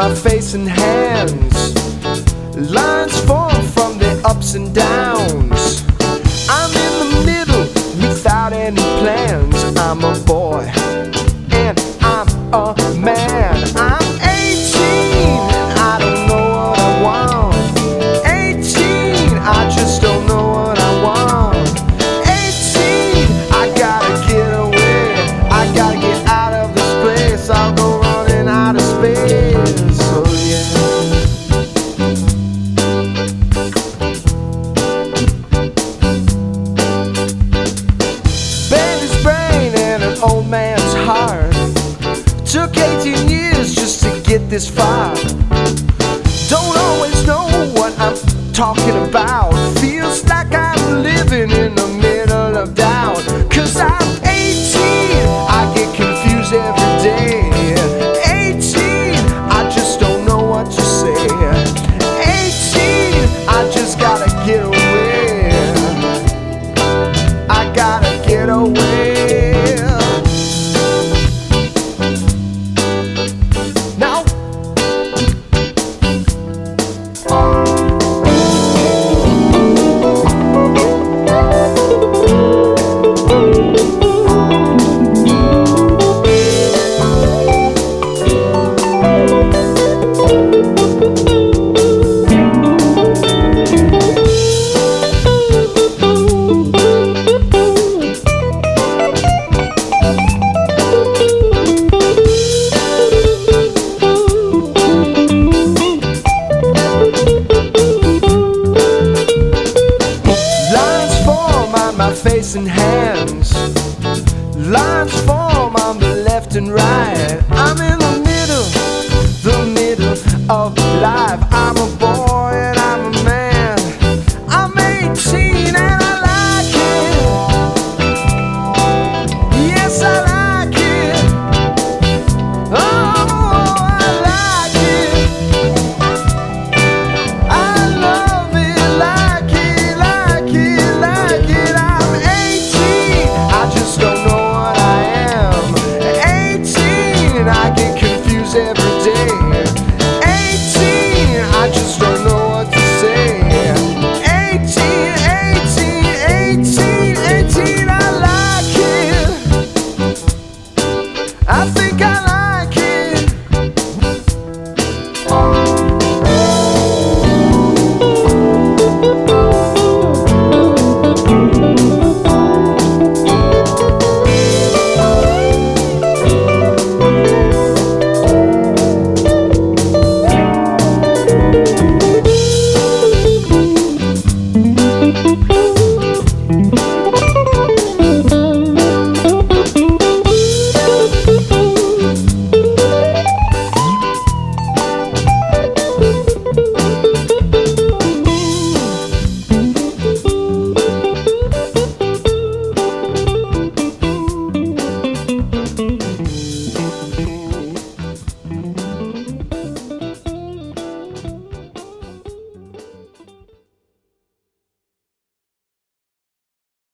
my face and hands. Lines form from the ups and downs. I'm in the middle without any plans. I'm a boy and I'm a man. I'm 18 and I don't know what I want. 18, I just don't know what I want. 18, I gotta get away. I gotta get out of this place. I'll go running out of space. Oh yeah. Baby's brain and an old man's heart. Took 18 years just to get this far. Don't always know what I'm talking about. Feels like I'm living in the middle of doubt. 'Cause I'm 18, I get confused every day. 18, I just don't know what to say. 18, I just gotta get away. I gotta get away. Now my face and hands. Lines form on the left and right. I'm in the middle of life.